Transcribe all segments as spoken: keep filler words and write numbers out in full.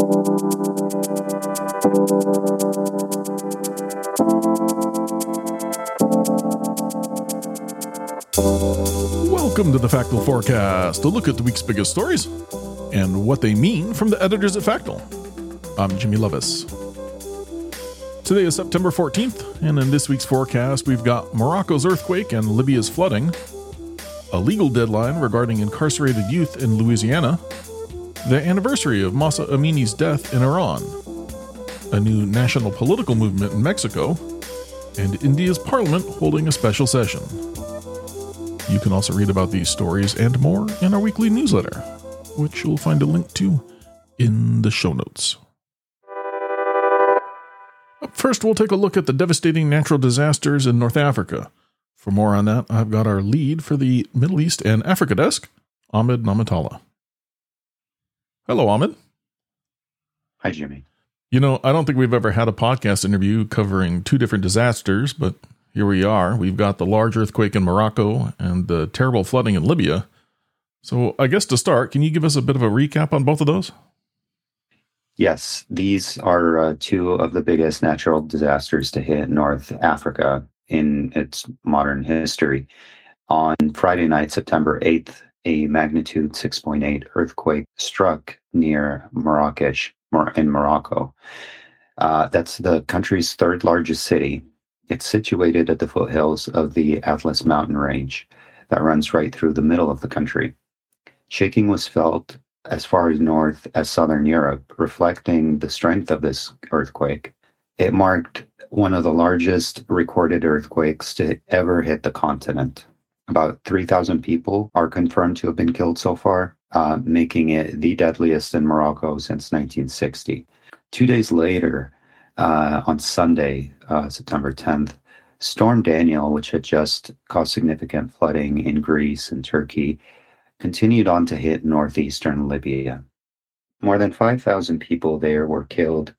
Welcome to the Factal Forecast, a look at the week's biggest stories and what they mean from the editors at Factal. I'm Jimmy Levis. Today is September fourteenth, and in this week's forecast, we've got Morocco's earthquake and Libya's flooding, a legal deadline regarding incarcerated youth in Louisiana, the anniversary of Massa Amini's death in Iran, a new national political movement in Mexico, and India's parliament holding a special session. You can also read about these stories and more in our weekly newsletter, which you'll find a link to in the show notes. Up first, we'll take a look at the devastating natural disasters in North Africa. For more on that, I've got our lead for the Middle East and Africa desk, Ahmed Namatala. Hello, Ahmed. Hi, Jimmy. You know, I don't think we've ever had a podcast interview covering two different disasters, but here we are. We've got the large earthquake in Morocco and the terrible flooding in Libya. So I guess to start, can you give us a bit of a recap on both of those? Yes, these are uh, two of the biggest natural disasters to hit North Africa in its modern history. On Friday night, September eighth, a magnitude six point eight earthquake struck near Marrakesh in Morocco. Uh, that's the country's third largest city. It's situated at the foothills of the Atlas mountain range that runs right through the middle of the country. Shaking was felt as far as north as southern Europe, reflecting the strength of this earthquake. It marked one of the largest recorded earthquakes to ever hit the continent. About three thousand people are confirmed to have been killed so far, uh, making it the deadliest in Morocco since nineteen sixty. Two days later, uh, on Sunday, uh, September tenth, Storm Daniel, which had just caused significant flooding in Greece and Turkey, continued on to hit northeastern Libya. More than five thousand people there were killed,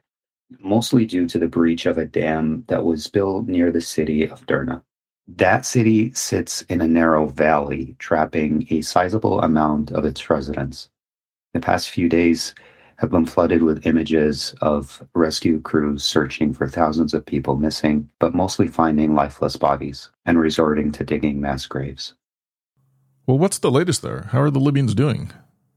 mostly due to the breach of a dam that was built near the city of Derna. That city sits in a narrow valley, trapping a sizable amount of its residents. The past few days have been flooded with images of rescue crews searching for thousands of people missing, but mostly finding lifeless bodies and resorting to digging mass graves. Well, what's the latest there? How are the Libyans doing?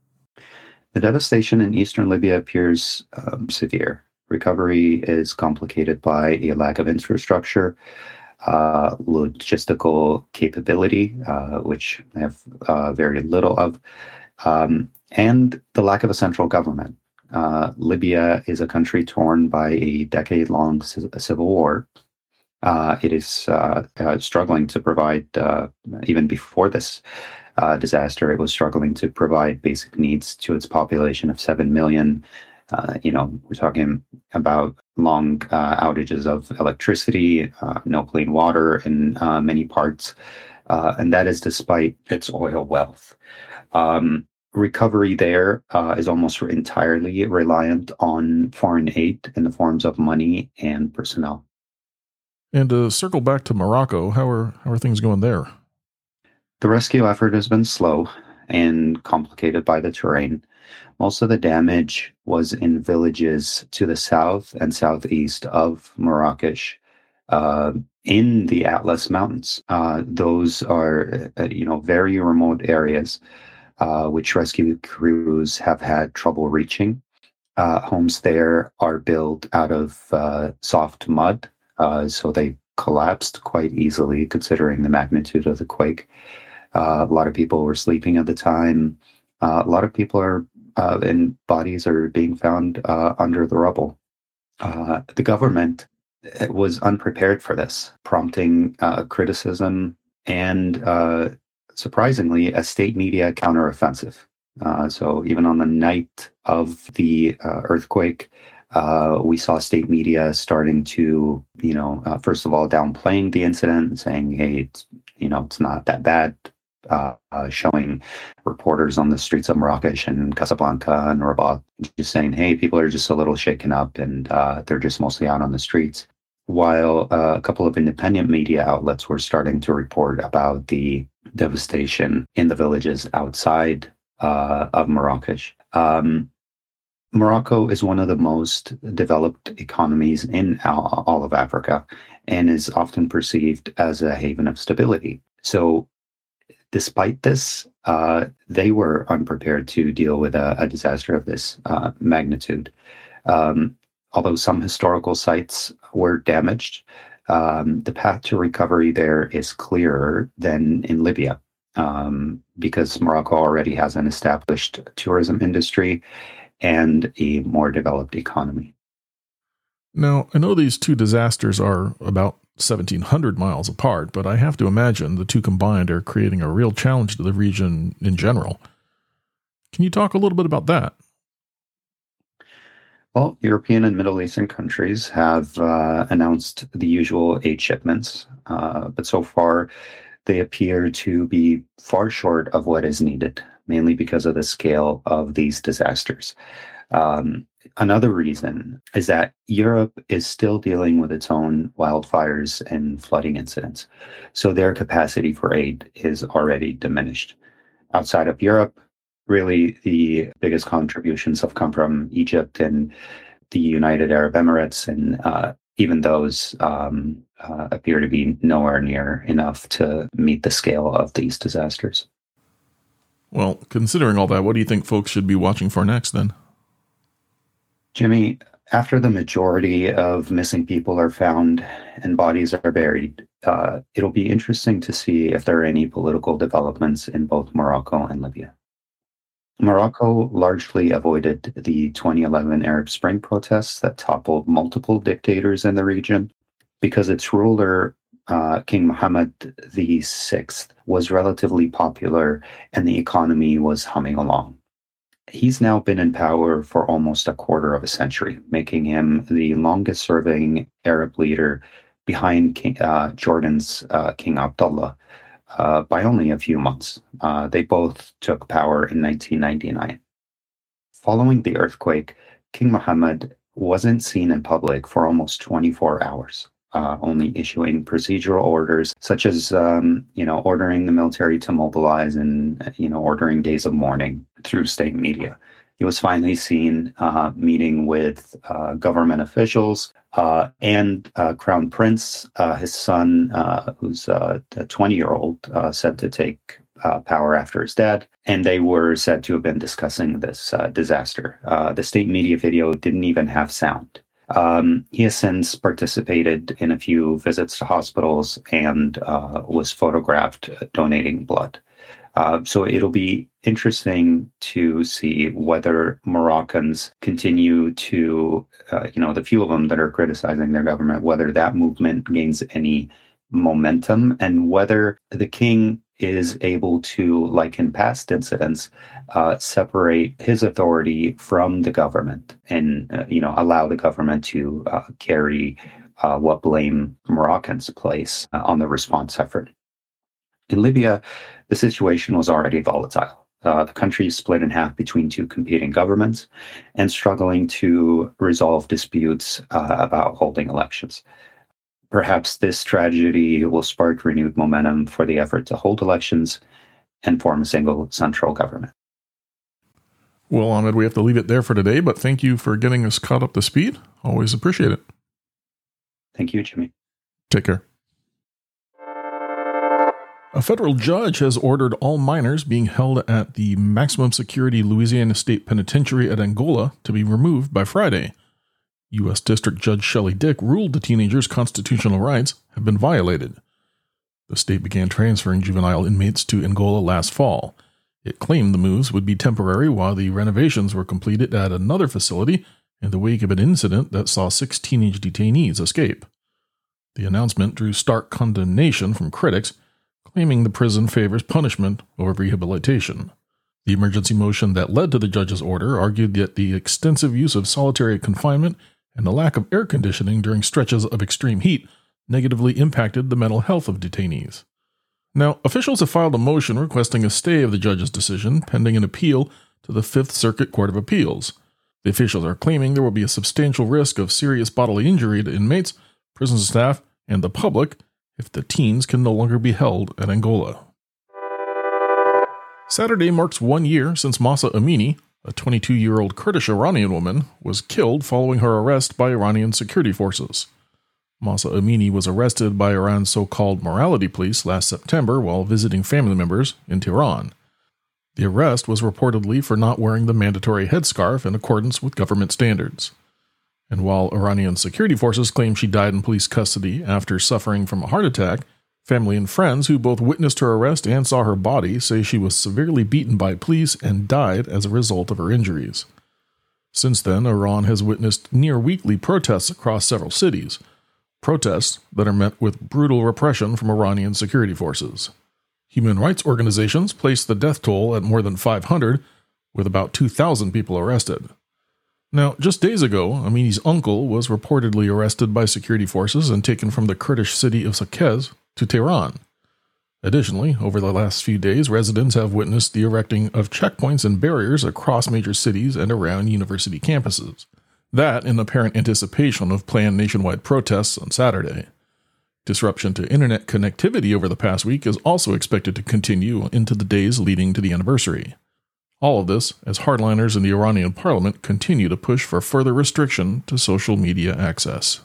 The devastation in eastern Libya appears um, severe. Recovery is complicated by a lack of infrastructure, uh, logistical capability, uh, which I have uh, very little of, um, and the lack of a central government. Uh, Libya is a country torn by a decade-long c- civil war. Uh, it is uh, uh, struggling to provide, uh, even before this uh, disaster, it was struggling to provide basic needs to its population of seven million. Uh, you know, we're talking about long uh, outages of electricity, uh, no clean water in uh, many parts, uh, and that is despite its oil wealth. Um, recovery there uh, is almost entirely reliant on foreign aid in the forms of money and personnel. And to circle back to Morocco, how are how are things going there? The rescue effort has been slow and complicated by the terrain. Most of the damage was in villages to the south and southeast of Marrakesh, uh, in the Atlas Mountains. Uh, those are, uh, you know, very remote areas, uh, which rescue crews have had trouble reaching. Uh, homes there are built out of uh, soft mud, uh, so they collapsed quite easily considering the magnitude of the quake. Uh, a lot of people were sleeping at the time. Uh, a lot of people are, uh, and bodies are being found uh, under the rubble. Uh, the government was unprepared for this, prompting uh, criticism and, uh, surprisingly, a state media counteroffensive. Uh, so even on the night of the uh, earthquake, uh, we saw state media starting to, you know, uh, first of all, downplaying the incident, saying, hey, it's, you know, it's not that bad. Uh, uh, showing reporters on the streets of Marrakesh and Casablanca and Rabat just saying, hey, people are just a little shaken up and uh, they're just mostly out on the streets. While uh, a couple of independent media outlets were starting to report about the devastation in the villages outside uh, of Marrakesh. Um, Morocco is one of the most developed economies in all all of Africa and is often perceived as a haven of stability. So, despite this, uh, they were unprepared to deal with a, a disaster of this uh, magnitude. Um, although some historical sites were damaged, um, the path to recovery there is clearer than in Libya, um, because Morocco already has an established tourism industry and a more developed economy. Now, I know these two disasters are about seventeen hundred miles apart, but I have to imagine the two combined are creating a real challenge to the region in general. Can you talk a little bit about that? Well, European and Middle Eastern countries have uh, announced the usual aid shipments, uh, but so far they appear to be far short of what is needed, mainly because of the scale of these disasters. Um, another reason is that Europe is still dealing with its own wildfires and flooding incidents, so their capacity for aid is already diminished. Outside of Europe, really the biggest contributions have come from Egypt and the United Arab Emirates, and uh, even those um, uh, appear to be nowhere near enough to meet the scale of these disasters. Well, considering all that, what do you think folks should be watching for next then? Jimmy, after the majority of missing people are found and bodies are buried, uh, it'll be interesting to see if there are any political developments in both Morocco and Libya. Morocco largely avoided the twenty eleven Arab Spring protests that toppled multiple dictators in the region because its ruler, uh, King Mohammed the Sixth, was relatively popular and the economy was humming along. He's now been in power for almost a quarter of a century, making him the longest serving Arab leader behind King, uh, Jordan's uh, King Abdullah uh, by only a few months. Uh, they both took power in nineteen ninety-nine. Following the earthquake, King Mohammed wasn't seen in public for almost twenty-four hours. Uh, only issuing procedural orders such as, um, you know, ordering the military to mobilize and, you know, ordering days of mourning through state media. He was finally seen uh, meeting with uh, government officials uh, and uh, Crown Prince, uh, his son, uh, who's uh, a twenty-year-old, uh, said to take uh, power after his dad. And they were said to have been discussing this uh, disaster. Uh, the state media video didn't even have sound. Um, he has since participated in a few visits to hospitals and uh, was photographed donating blood. Uh, so it'll be interesting to see whether Moroccans continue to, uh, you know, the few of them that are criticizing their government, whether that movement gains any momentum and whether the king is able to, like in past incidents, uh, separate his authority from the government and, uh, you know, allow the government to uh, carry uh, what blame Moroccans place uh, on the response effort. In Libya, the situation was already volatile. Uh, the country is split in half between two competing governments and struggling to resolve disputes uh, about holding elections. Perhaps this tragedy will spark renewed momentum for the effort to hold elections and form a single central government. Well, Ahmed, we have to leave it there for today, but thank you for getting us caught up to speed. Always appreciate it. Thank you, Jimmy. Take care. A federal judge has ordered all minors being held at the maximum security Louisiana State Penitentiary at Angola to be removed by Friday. U S District Judge Shelley Dick ruled the teenagers' constitutional rights have been violated. The state began transferring juvenile inmates to Angola last fall. It claimed the moves would be temporary while the renovations were completed at another facility in the wake of an incident that saw six teenage detainees escape. The announcement drew stark condemnation from critics, claiming the prison favors punishment over rehabilitation. The emergency motion that led to the judge's order argued that the extensive use of solitary confinement and the lack of air conditioning during stretches of extreme heat negatively impacted the mental health of detainees. Now, officials have filed a motion requesting a stay of the judge's decision pending an appeal to the Fifth Circuit Court of Appeals. The officials are claiming there will be a substantial risk of serious bodily injury to inmates, prison staff, and the public if the teens can no longer be held at Angola. Saturday marks one year since Mahsa Amini, a twenty-two-year-old Kurdish-Iranian woman, was killed following her arrest by Iranian security forces. Mahsa Amini was arrested by Iran's so-called morality police last September while visiting family members in Tehran. The arrest was reportedly for not wearing the mandatory headscarf in accordance with government standards. And while Iranian security forces claim she died in police custody after suffering from a heart attack, family and friends who both witnessed her arrest and saw her body say she was severely beaten by police and died as a result of her injuries. Since then, Iran has witnessed near-weekly protests across several cities, protests that are met with brutal repression from Iranian security forces. Human rights organizations place the death toll at more than five hundred, with about two thousand people arrested. Now, just days ago, Amini's uncle was reportedly arrested by security forces and taken from the Kurdish city of Saqqez to Tehran. Additionally, over the last few days, residents have witnessed the erecting of checkpoints and barriers across major cities and around university campuses. That in apparent anticipation of planned nationwide protests on Saturday. Disruption to internet connectivity over the past week is also expected to continue into the days leading to the anniversary. All of this as hardliners in the Iranian parliament continue to push for further restriction to social media access.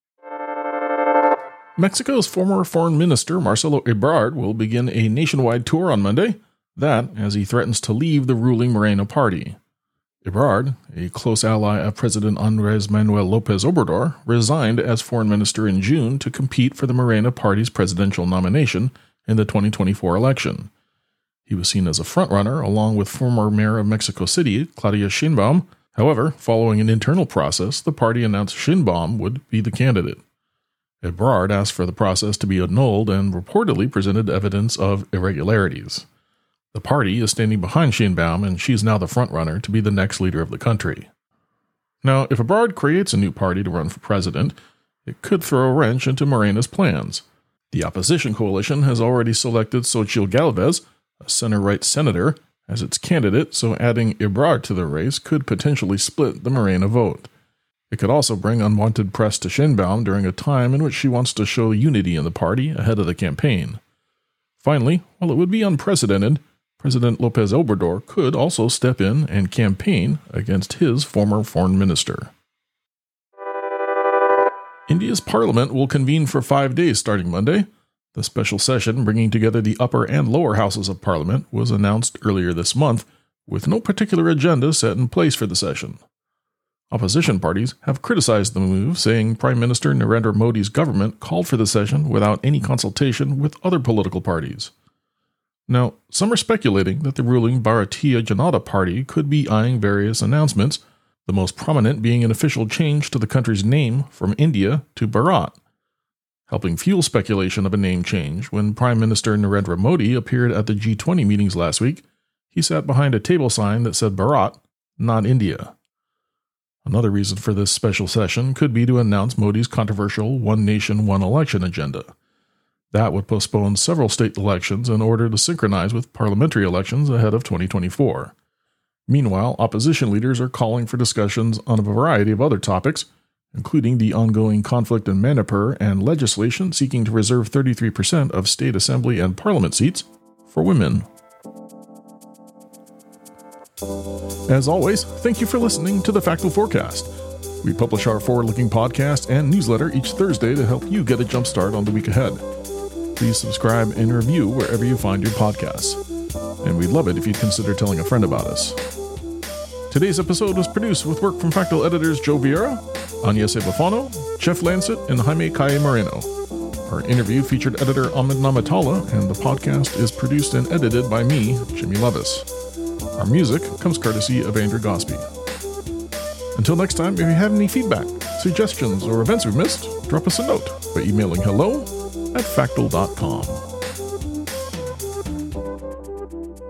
Mexico's former foreign minister Marcelo Ebrard will begin a nationwide tour on Monday, that as he threatens to leave the ruling Morena party. Ebrard, a close ally of President Andrés Manuel López Obrador, resigned as foreign minister in June to compete for the Morena party's presidential nomination in the twenty twenty-four election. He was seen as a frontrunner along with former mayor of Mexico City, Claudia Sheinbaum. However, following an internal process, the party announced Sheinbaum would be the candidate. Ebrard asked for the process to be annulled and reportedly presented evidence of irregularities. The party is standing behind Sheinbaum, and she is now the frontrunner to be the next leader of the country. Now, if Ebrard creates a new party to run for president, it could throw a wrench into Morena's plans. The opposition coalition has already selected Xochitl Gálvez, a center-right senator, as its candidate, so adding Ebrard to the race could potentially split the Morena vote. It could also bring unwanted press to Sheinbaum during a time in which she wants to show unity in the party ahead of the campaign. Finally, while it would be unprecedented, President López Obrador could also step in and campaign against his former foreign minister. India's parliament will convene for five days starting Monday. The special session, bringing together the upper and lower houses of parliament, was announced earlier this month, with no particular agenda set in place for the session. Opposition parties have criticized the move, saying Prime Minister Narendra Modi's government called for the session without any consultation with other political parties. Now, some are speculating that the ruling Bharatiya Janata Party could be eyeing various announcements, the most prominent being an official change to the country's name from India to Bharat, helping fuel speculation of a name change. When Prime Minister Narendra Modi appeared at the G twenty meetings last week, he sat behind a table sign that said Bharat, not India. Another reason for this special session could be to announce Modi's controversial One Nation, One Election agenda. That would postpone several state elections in order to synchronize with parliamentary elections ahead of twenty twenty-four. Meanwhile, opposition leaders are calling for discussions on a variety of other topics, including the ongoing conflict in Manipur and legislation seeking to reserve thirty-three percent of state assembly and parliament seats for women. As always, thank you for listening to the Factual Forecast. We publish our forward-looking podcast and newsletter each Thursday to help you get a jump start on the week ahead. Please subscribe and review wherever you find your podcasts. And we'd love it if you'd consider telling a friend about us. Today's episode was produced with work from Factual editors Joe Vieira, Anya Sebafano, Jeff Lancet, and Jaime Calle Moreno. Our interview featured editor Ahmed Namatala, and the podcast is produced and edited by me, Jimmy Levis. Our music comes courtesy of Andrew Gosby. Until next time, if you have any feedback, suggestions, or events we've missed, drop us a note by emailing hello at factual dot com.